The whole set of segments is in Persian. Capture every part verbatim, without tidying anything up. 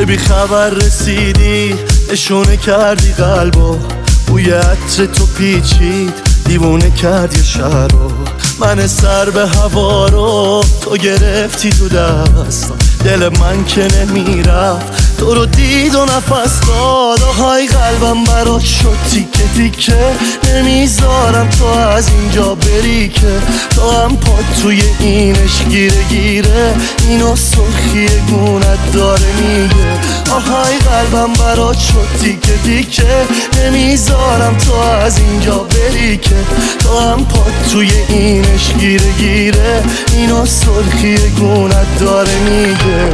بی خبر رسیدی نشونه کردی قلبو، بوی عطر تو پیچید دیوونه کردی شهر رو. من سر به هوا رو تو گرفتی تو دستم، دل من که نمیرفت تو رو دید و نفس داد. آهای قلبم برات شد تیکه تیکه، نمیذارم تو از اینجا بری که تو هم پات توی اینش گیره گیره، اینو سرخی گونت داره میگه. آهای قلبم برات شد تیکه تیکه، نمیذارم تو از اینجا بری که تو هم پات توی اینش گیره گیره، اینو سرخی گونت داره میگه.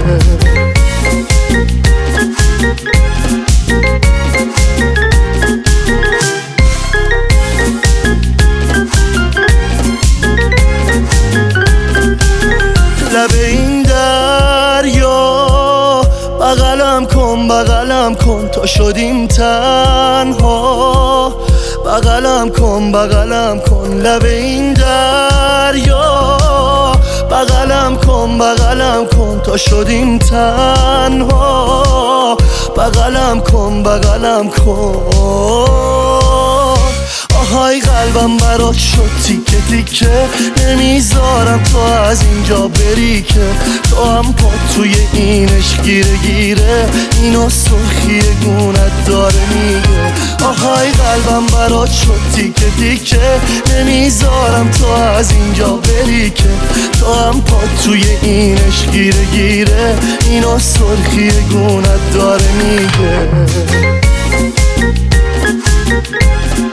لب این دریا بغلم کن بغلم کن تا شدیم تنها، بغلم کن بغلم کن لب این دریا، بغلم کن بغلم کن تا شدیم تنها، بغلم کن بغلم کن. آهای قلبم برات شد تیکه تیکه، نمیذارم تو از اینجا بری که تو هم پات توی اینش گیره گیره، اینو سرخی گونت داره میگه. آهای قلبم برات شد تیکه تیکه، نمیذارم تو از اینجا بری که تو هم پات توی اینش گیره گیره، اینو سرخی گونت داره میگه.